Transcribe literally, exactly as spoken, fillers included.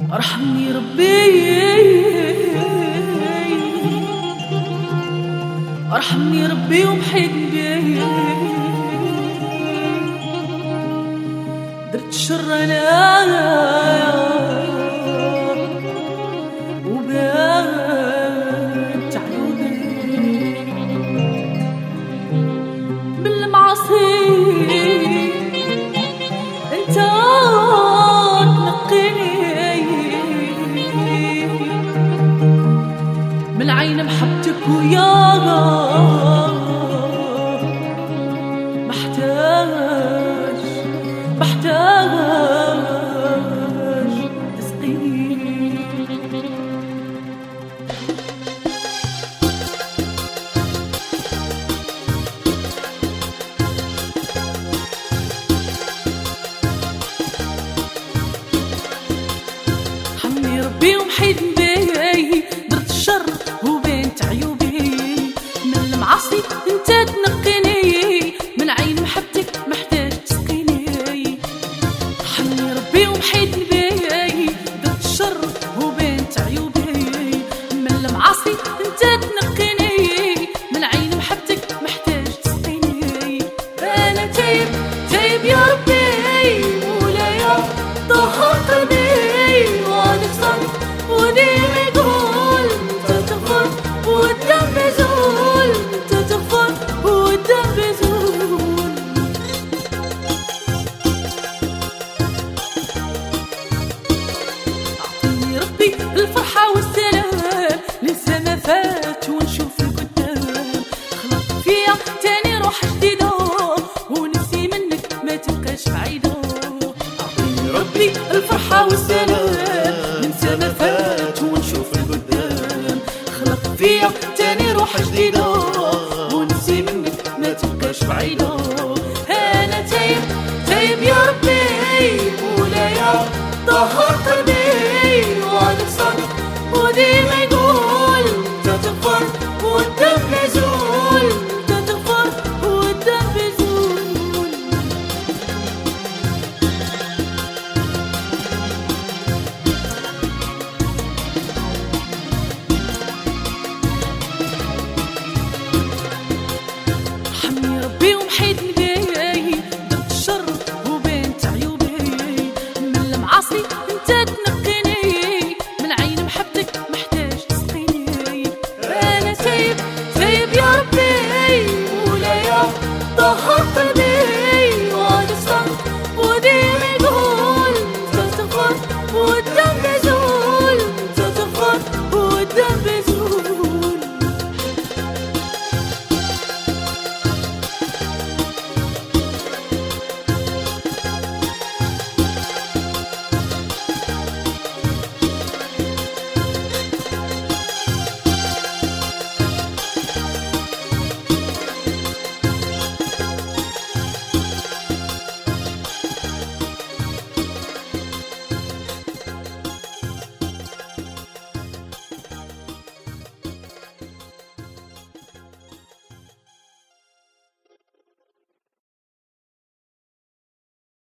ارحمني ربي ارحمني ربي ومحيدني درت الشر انا وبات عيوني بالمعاصي انت من عين محبتك ويا محتاج محتاج تسقيني. حمني ربي ومحيدني درت الشر وبنت عيوبي من المعاصي انت تنقيني من عين محبتك محتاج تسقيني. حمني ربي ومحيدني بي درت الشر وبنت عيوبي من المعاصي انت تنقيني من عين محبتك محتاج تسقيني. انا تايب تايب يا ربي مولاي طهر قلبي وانا صرت وديما يقول انت تغفر والدم بيزول انت تغفر والدم بيزول. اعطيني ربي الفرحة والسلام لسه ما فات ونشوف القدام خلق فيا تاني روح جديدة ونفسي منك ما تبقاش بعيدة. اعطيني ربي الفرحة والسلام لسه ما فات ونشوف القدام خلق فيا تاني روح جديدة ونفسي منك ما تبقاش بعيدة. انا تايب تايب يا ربي مولاي طهر قلبي وانا صادق وديما يقول انت تغفر والدم بيزول انت تغفر والدم بيزول. ارحمني ربي ومحيدني درت الشر وبنت عيوبي من المعاصي